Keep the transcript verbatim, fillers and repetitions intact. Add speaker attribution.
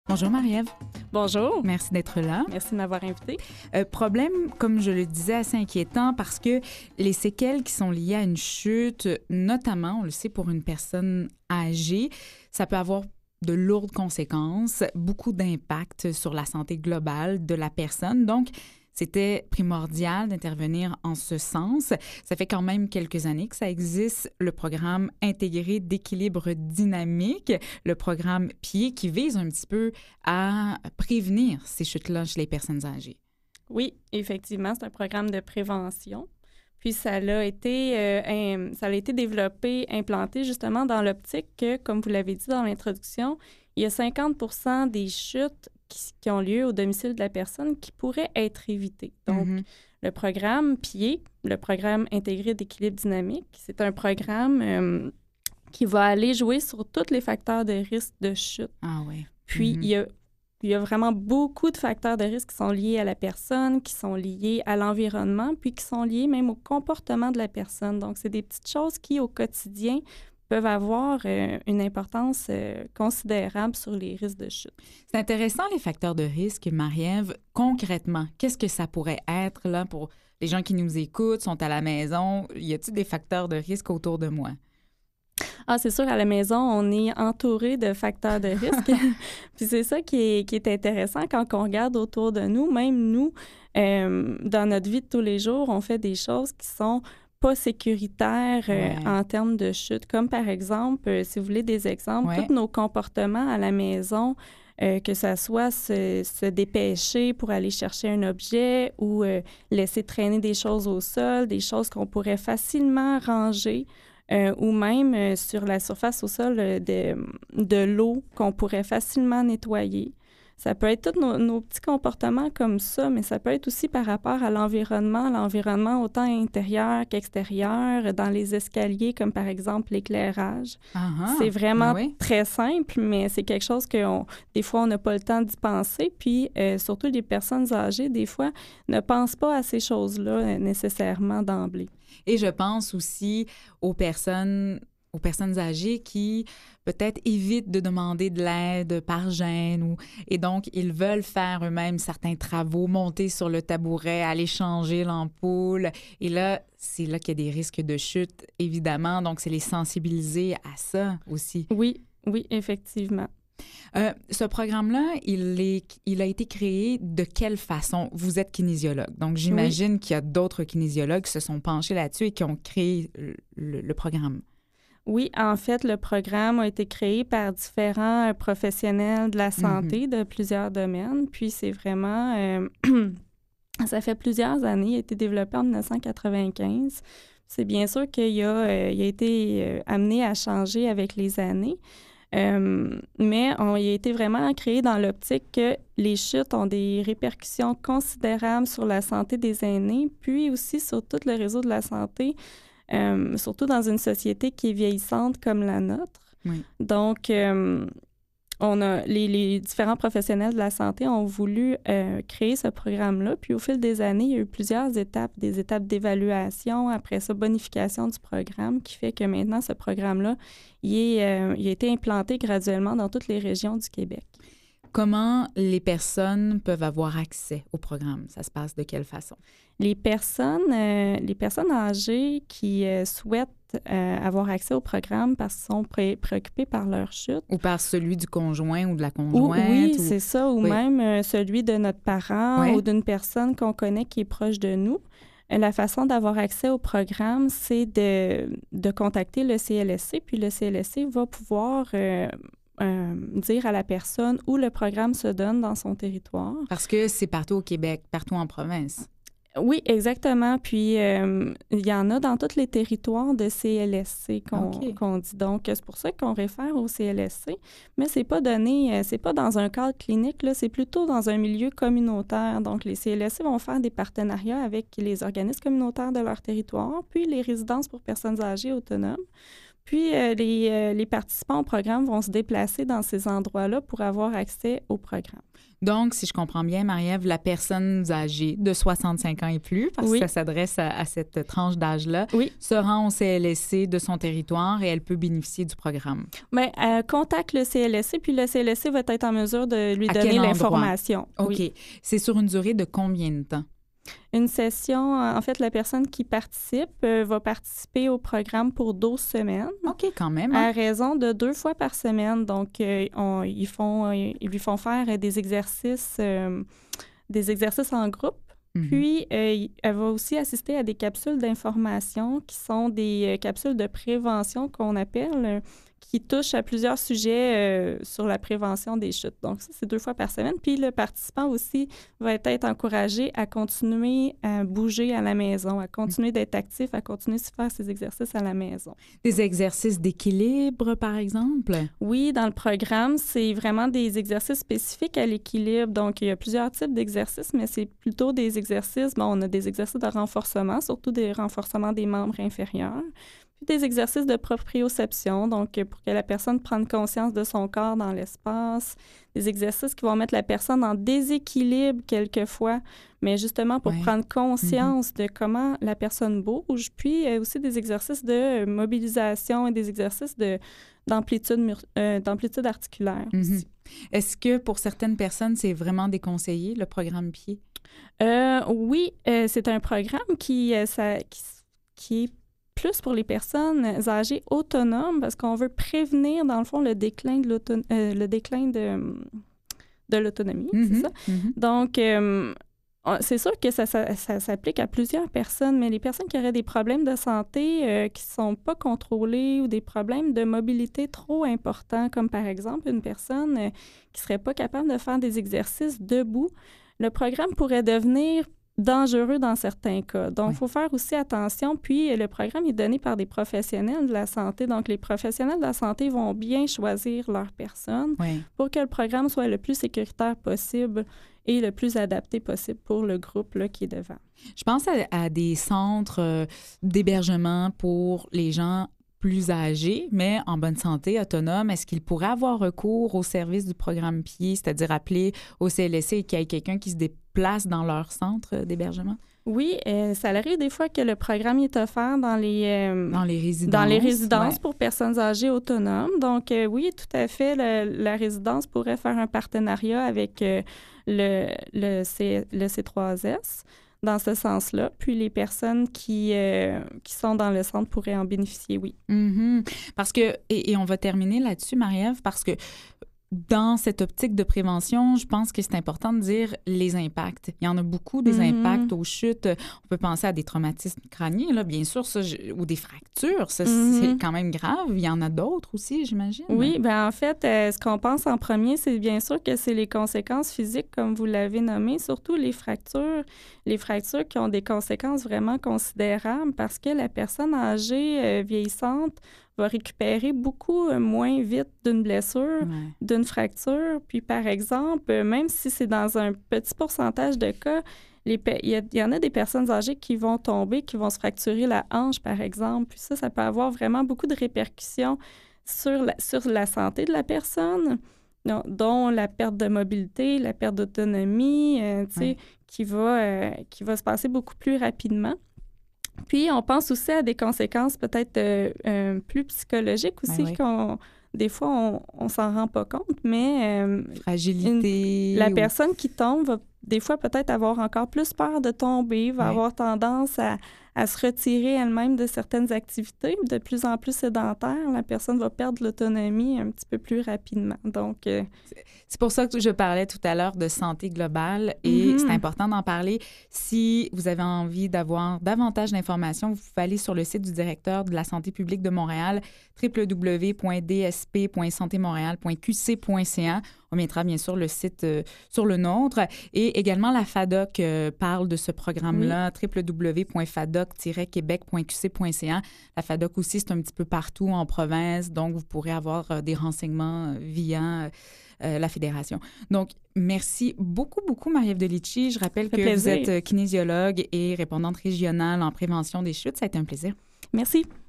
Speaker 1: Bonjour Marie-Ève.
Speaker 2: Bonjour.
Speaker 1: Merci d'être là.
Speaker 2: Merci de m'avoir invitée.
Speaker 1: Euh, problème, comme je le disais, assez inquiétant parce que les séquelles qui sont liées à une chute, notamment, on le sait, pour une personne âgée, ça peut avoir de lourdes conséquences, beaucoup d'impact sur la santé globale de la personne. Donc, c'était primordial d'intervenir en ce sens. Ça fait quand même quelques années que ça existe, le programme intégré d'équilibre dynamique, le programme P I E, qui vise un petit peu à prévenir ces chutes-là chez les personnes âgées.
Speaker 2: Oui, effectivement, c'est un programme de prévention. Puis ça a été, euh, un, ça a été développé, implanté justement dans l'optique que, comme vous l'avez dit dans l'introduction, il y a cinquante pour cent des chutes qui, qui ont lieu au domicile de la personne qui pourraient être évitées. Donc, mm-hmm. le programme P I E, le programme intégré d'équilibre dynamique, c'est un programme euh, qui va aller jouer sur tous les facteurs de risque de chute.
Speaker 1: Ah oui.
Speaker 2: Puis, mm-hmm. il y a Il y a vraiment beaucoup de facteurs de risque qui sont liés à la personne, qui sont liés à l'environnement, puis qui sont liés même au comportement de la personne. Donc, c'est des petites choses qui, au quotidien, peuvent avoir euh, une importance euh, considérable sur les risques de chute.
Speaker 1: C'est intéressant, les facteurs de risque, Marie-Ève. Concrètement, qu'est-ce que ça pourrait être là pour les gens qui nous écoutent, sont à la maison? Y a-t-il des facteurs de risque autour de moi?
Speaker 2: Ah, c'est sûr, à la maison, on est entouré de facteurs de risque. Puis c'est ça qui est, qui est intéressant quand on regarde autour de nous. Même nous, euh, dans notre vie de tous les jours, on fait des choses qui sont pas sécuritaires euh, ouais. en termes de chute. Comme par exemple, euh, si vous voulez des exemples, ouais. tous nos comportements à la maison, euh, que ça soit se, se dépêcher pour aller chercher un objet ou euh, laisser traîner des choses au sol, des choses qu'on pourrait facilement ranger. Euh, ou même euh, sur la surface au sol euh, de, de l'eau qu'on pourrait facilement nettoyer. Ça peut être tous nos, nos petits comportements comme ça, mais ça peut être aussi par rapport à l'environnement, l'environnement autant intérieur qu'extérieur, dans les escaliers, comme par exemple l'éclairage. Uh-huh. C'est vraiment oui. très simple, mais c'est quelque chose que on, des fois, on n'a pas le temps d'y penser. Puis, euh, surtout les personnes âgées, des fois, ne pensent pas à ces choses-là euh, nécessairement d'emblée.
Speaker 1: Et je pense aussi aux personnes, aux personnes âgées qui peut-être évitent de demander de l'aide par gêne ou, et donc ils veulent faire eux-mêmes certains travaux, monter sur le tabouret, aller changer l'ampoule. Et là, c'est là qu'il y a des risques de chute, évidemment. Donc, c'est les sensibiliser à ça aussi.
Speaker 2: Oui, oui, effectivement.
Speaker 1: Euh, ce programme-là, il, est, il a été créé de quelle façon? Vous êtes kinésiologue, donc j'imagine oui. qu'il y a d'autres kinésiologues qui se sont penchés là-dessus et qui ont créé le, le programme.
Speaker 2: Oui, en fait, le programme a été créé par différents professionnels de la santé mm-hmm. de plusieurs domaines, puis c'est vraiment... Euh, ça fait plusieurs années, il a été développé en dix-neuf cent quatre-vingt-quinze. C'est bien sûr qu'il a, euh, il a été euh, amené à changer avec les années. Euh, mais on, il a été vraiment créé dans l'optique que les chutes ont des répercussions considérables sur la santé des aînés, puis aussi sur tout le réseau de la santé, euh, surtout dans une société qui est vieillissante comme la nôtre.
Speaker 1: Oui.
Speaker 2: Donc, euh, on a, les, les différents professionnels de la santé ont voulu euh, créer ce programme-là. Puis au fil des années, il y a eu plusieurs étapes, des étapes d'évaluation, après ça, bonification du programme, qui fait que maintenant, ce programme-là, il, est, euh, il a été implanté graduellement dans toutes les régions du Québec.
Speaker 1: Comment les personnes peuvent avoir accès au programme? Ça se passe de quelle façon?
Speaker 2: Les personnes, euh, les personnes âgées qui euh, souhaitent euh, avoir accès au programme parce qu'ils sont pré- préoccupés par leur chute.
Speaker 1: Ou par celui du conjoint ou de la conjointe.
Speaker 2: Ou, oui,
Speaker 1: ou...
Speaker 2: c'est ça. Ou oui. même euh, celui de notre parent
Speaker 1: oui.
Speaker 2: ou d'une personne qu'on connaît qui est proche de nous. Euh, la façon d'avoir accès au programme, c'est de, de contacter le C L S C. Puis le C L S C va pouvoir... Euh, Euh, dire à la personne où le programme se donne dans son territoire.
Speaker 1: Parce que c'est partout au Québec, partout en province.
Speaker 2: Oui, exactement. Puis, euh, il y en a dans tous les territoires de C L S C qu'on, okay. qu'on dit. Donc, c'est pour ça qu'on réfère au C L S C. Mais c'est pas donné, c'est pas dans un cadre clinique, là, c'est plutôt dans un milieu communautaire. Donc, les C L S C vont faire des partenariats avec les organismes communautaires de leur territoire, puis les résidences pour personnes âgées autonomes, Puis, euh, les, euh, les participants au programme vont se déplacer dans ces endroits-là pour avoir accès au programme.
Speaker 1: Donc, si je comprends bien, Marie-Ève, la personne âgée de soixante-cinq ans et plus, parce
Speaker 2: oui.
Speaker 1: que ça s'adresse à, à cette tranche d'âge-là,
Speaker 2: oui.
Speaker 1: se rend au C L S C de son territoire et elle peut bénéficier du programme.
Speaker 2: Bien, elle contacte le C L S C, puis le C L S C va être en mesure de lui
Speaker 1: à
Speaker 2: donner l'information.
Speaker 1: OK.
Speaker 2: Oui.
Speaker 1: C'est sur une durée de combien de temps?
Speaker 2: Une session, en fait, la personne qui participe euh, va participer au programme pour douze semaines.
Speaker 1: OK, quand même. Hein?
Speaker 2: À raison de deux fois par semaine. Donc, euh, on, ils, font, euh, ils lui font faire des exercices, euh, des exercices en groupe. Mm-hmm. Puis, euh, elle va aussi assister à des capsules d'information qui sont des euh, capsules de prévention qu'on appelle, euh, qui touchent à plusieurs sujets euh, sur la prévention des chutes. Donc, ça, c'est deux fois par semaine. Puis, le participant aussi va être encouragé à continuer à bouger à la maison, à continuer d'être actif, à continuer de faire ses exercices à la maison.
Speaker 1: Des exercices d'équilibre, par exemple?
Speaker 2: Oui, dans le programme, c'est vraiment des exercices spécifiques à l'équilibre. Donc, il y a plusieurs types d'exercices, mais c'est plutôt des exercices. Bon, on a des exercices de renforcement, surtout des renforcements des membres inférieurs. Des exercices de proprioception, donc pour que la personne prenne conscience de son corps dans l'espace, des exercices qui vont mettre la personne en déséquilibre quelquefois, mais justement pour ouais. prendre conscience mm-hmm. de comment la personne bouge, puis euh, aussi des exercices de mobilisation et des exercices de, d'amplitude, euh, d'amplitude articulaire mm-hmm. aussi.
Speaker 1: Est-ce que pour certaines personnes, c'est vraiment déconseillé, le programme pied?
Speaker 2: Euh, oui, euh, c'est un programme qui, euh, ça, qui, qui est plus pour les personnes âgées autonomes parce qu'on veut prévenir, dans le fond, le déclin de, l'auto- euh, le déclin de, de l'autonomie, mm-hmm, c'est ça? Mm-hmm. Donc, euh, c'est sûr que ça, ça, ça s'applique à plusieurs personnes, mais les personnes qui auraient des problèmes de santé euh, qui ne sont pas contrôlés ou des problèmes de mobilité trop importants, comme par exemple une personne euh, qui ne serait pas capable de faire des exercices debout, le programme pourrait devenir dangereux dans certains cas. Donc, il oui. faut faire aussi attention. Puis, le programme est donné par des professionnels de la santé. Donc, les professionnels de la santé vont bien choisir leurs personnes oui. pour que le programme soit le plus sécuritaire possible et le plus adapté possible pour le groupe là, qui est devant.
Speaker 1: Je pense à, à des centres euh, d'hébergement pour les gens plus âgés, mais en bonne santé, autonomes. Est-ce qu'ils pourraient avoir recours au service du programme pied, c'est-à-dire appeler au C L S C et qu'il y ait quelqu'un qui se déplace dans leur centre d'hébergement?
Speaker 2: Oui, euh, ça arrive des fois que le programme est offert dans les, euh,
Speaker 1: dans les résidences,
Speaker 2: dans les résidences
Speaker 1: ouais.
Speaker 2: pour personnes âgées autonomes. Donc, euh, oui, tout à fait, le, la résidence pourrait faire un partenariat avec euh, le, le, C, le C trois S dans ce sens-là. Puis les personnes qui, euh, qui sont dans le centre pourraient en bénéficier, oui.
Speaker 1: Mm-hmm. Parce que, et, et on va terminer là-dessus, Marie-Ève, parce que dans cette optique de prévention, je pense que c'est important de dire les impacts. Il y en a beaucoup, des mm-hmm. impacts aux chutes. On peut penser à des traumatismes crâniens, là, bien sûr, ça, je, ou des fractures. Ça, mm-hmm. c'est quand même grave. Il y en a d'autres aussi, j'imagine.
Speaker 2: Oui, bien en fait, euh, ce qu'on pense en premier, c'est bien sûr que c'est les conséquences physiques, comme vous l'avez nommé, surtout les fractures. Les fractures qui ont des conséquences vraiment considérables parce que la personne âgée, euh, vieillissante, va récupérer beaucoup moins vite d'une blessure, ouais. d'une fracture. Puis, par exemple, même si c'est dans un petit pourcentage de cas, il y, y en a des personnes âgées qui vont tomber, qui vont se fracturer la hanche, par exemple. Puis ça, ça peut avoir vraiment beaucoup de répercussions sur la, sur la santé de la personne, dont la perte de mobilité, la perte d'autonomie, euh, tu sais, ouais. qui va, euh, qui va se passer beaucoup plus rapidement. Puis, on pense aussi à des conséquences peut-être euh, euh, plus psychologiques aussi, ben oui. qu'on, des fois, on ne s'en rend pas compte, mais... Euh,
Speaker 1: Fragilité.
Speaker 2: Une, la
Speaker 1: ou...
Speaker 2: personne qui tombe va des fois peut-être avoir encore plus peur de tomber, va oui. avoir tendance à, à se retirer elle-même de certaines activités. De plus en plus sédentaire, la personne va perdre l'autonomie un petit peu plus rapidement. Donc... Euh,
Speaker 1: c'est pour ça que je parlais tout à l'heure de santé globale et mm-hmm. c'est important d'en parler. Si vous avez envie d'avoir davantage d'informations, vous pouvez aller sur le site du directeur de la santé publique de Montréal, w w w point d s p point santé montréal point q c point c a. On mettra bien sûr le site euh, sur le nôtre. Et également, la FADOC euh, parle de ce programme-là, oui. w w w point fadoc tiret québec point q c point c a. La FADOC aussi, c'est un petit peu partout en province, donc vous pourrez avoir euh, des renseignements via... Euh, la Fédération. Donc, merci beaucoup, beaucoup, Marie-Ève Delitchi. Je rappelle que
Speaker 2: plaisir.
Speaker 1: Vous êtes kinésiologue et répondante régionale en prévention des chutes. Ça a été un plaisir.
Speaker 2: Merci.